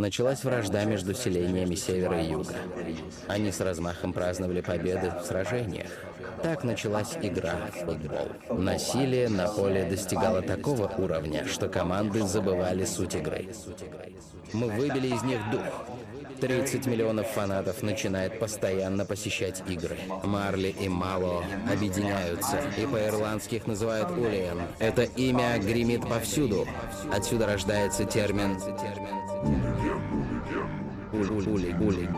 началась вражда между селениями севера и юга. Они с размахом праздновали победы в сражениях. Так началась игра в футбол. Насилие на поле достигало такого уровня, что команды забывали суть игры. Мы выбили из них дух. 30 миллионов фанатов начинает постоянно посещать игры. Марли и Мало объединяются, и по-ирландски их называют Улиен. Это имя гремит повсюду. Отсюда рождается термин «ули-ули-ули».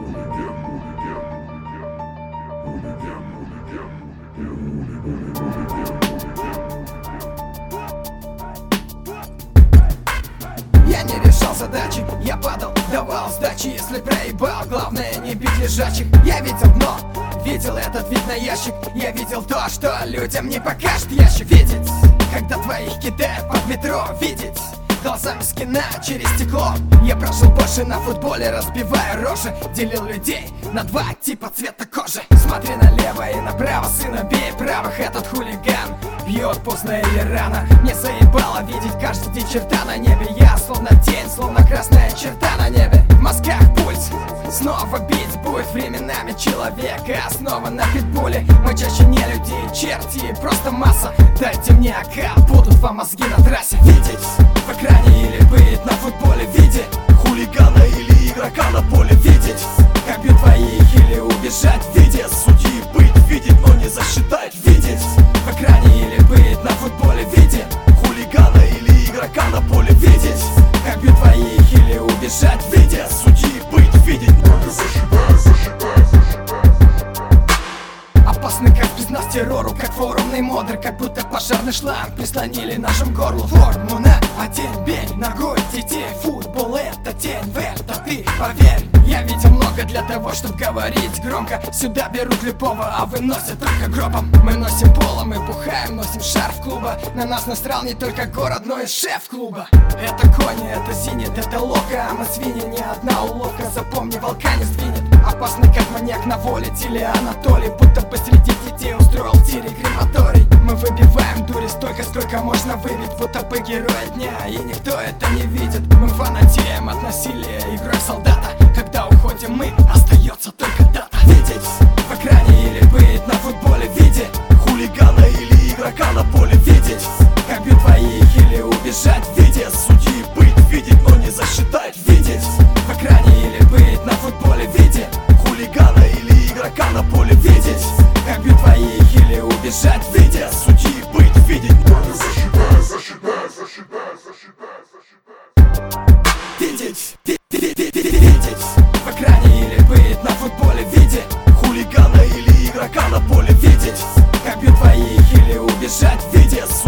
Я не решал задачи, я падал, давал сдачи. Если проебал, главное не бить лежачих. Я видел дно, видел этот вид на ящик. Я видел то, что людям не покажет ящик. Видеть, когда твоих кидают под метро. Видеть глазами скина через стекло. Я прожил больше на футболе, разбивая рожи. Делил людей на два типа цвета кожи. Смотри налево и направо, сына бей правых. Этот хулиган бьет поздно или рано. Мне заебало видеть каждый день черта на небе. Я словно тень, словно красная черта на небе. В мозгах пульс, снова бить будет временами человека. Снова на питбуле, мы чаще не люди и черти, просто масса. Дайте мне АК, будут вам мозги на трассе. Видеть в экране или быть на футболе. Видеть хулигана или игрока на поле. Видеть, как бьют твоих или убежать. Видеть судьи быть, видеть, но не засчитать. Видеть в экране или быть на футболе. Видеть хулигана или игрока на поле. Видеть, как бьют твоих или убежать. Видеть судьи быть, видеть, но не засчитать. Опасный как без нас террору, как форумный модер. Как будто пожарный шланг прислонили нашему горлу. Форму на один бей, ногой детей. Футбол это тень, в это ты поверь. Я видел много для того, чтобы говорить громко. Сюда берут любого, а выносят только гробом. Мы носим полом и бухаем, носим шарф клуба. На нас насрал не только город, но и шеф клуба. Это кони, это зенит, это лока. А мы свиньи, ни одна уловка. Запомни, волка не сдвинет. Опасный как маньяк на воле, Тили Анатолий. Будто посреди детей устроил в тире крематорий. Мы выбиваем дури столько, сколько можно выбить. Будто бы герои дня, и никто это не видит. Мы фанатеем от насилия, игрой солдата. Когда уходим мы, остается только дата. Видеть в экране или быть на футболе. Видеть хулигана или игрока на поле. Видеть, как бьют твоих или убежать. Видеть судьи быть, видеть, но не засчитать. Видеть в экране или быть на футболе. Видеть хулигана или игрока на поле. Видеть, как бьют твоих или убежать. Видеть судьи быть, видеть, но не засчитать. Видеть, видеть в экране или быть на футболе. Видеть хулигана или игрока на поле. Видеть, как бьют твоих или убежать. Видеть